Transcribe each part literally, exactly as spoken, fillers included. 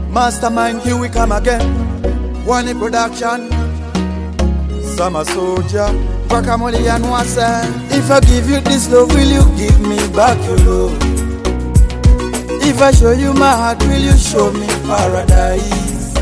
Mastermind, here we come again. One in production. Summer soldier. Guacamole and wasa. If I give you this love, will you give me back your love? If I show you my heart, will you show me paradise?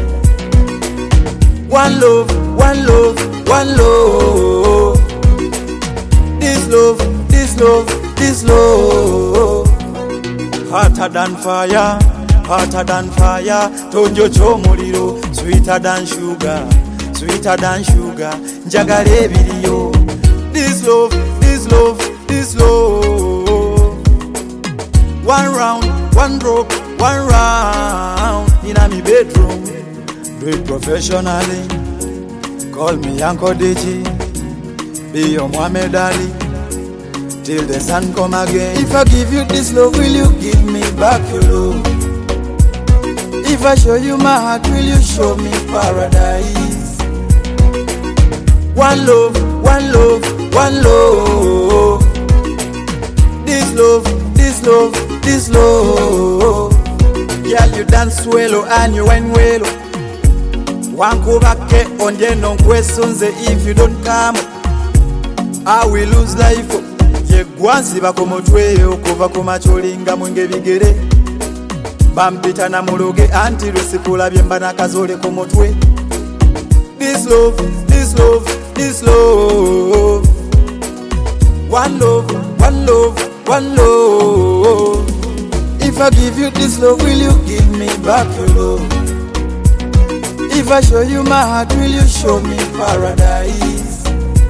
One love, one love, one love. This love, this love, this love. Hotter than fire, hotter than fire. Tonjo chomuliro, sweeter than sugar, sweeter than sugar. Njagale biliyo. This love, this love, this love. One round, one broke, one round. In a me bedroom, do it professionally. Call me Uncle Deji, be your Muhammad Ali. Till the sun come again. If I give you this love, will you give me back your love? If I show you my heart, will you show me paradise? One love, one love, one love. This love, this love, this love. Girl, you dance well and you wine well. One go back on the no questions. If you don't come, I will lose life. Gwansi bakomotwe okuva ku macholinga mwenge bigere bampita na muloge anti lusipula byemba nakazole ku mutwe. This love, this love, this love. One love, one love, one love. If I give you this love, will you give me back your love? If I show you my heart, will you show me paradise?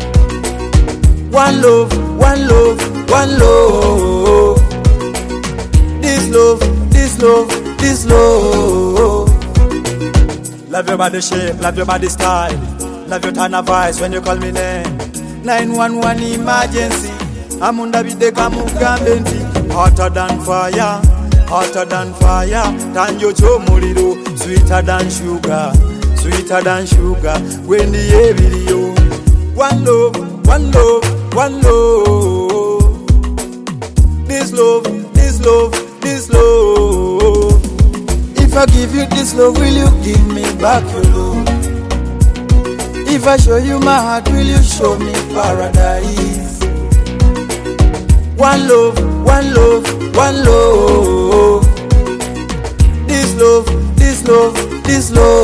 One love, one love, one love. This love, this love, this love. Love your body shape, love your body style. Love your tone of voice when you call me name. nine one one emergency. Amunda bideka mugambenti. Hotter than fire, hotter than fire. Tanjo chomuliro, sweeter than sugar, sweeter than sugar. When the video. One love, one love, one love. This love, this love, this love. If I give you this love, will you give me back your love? If I show you my heart, will you show me paradise? One love, one love, one love. This love, this love, this love.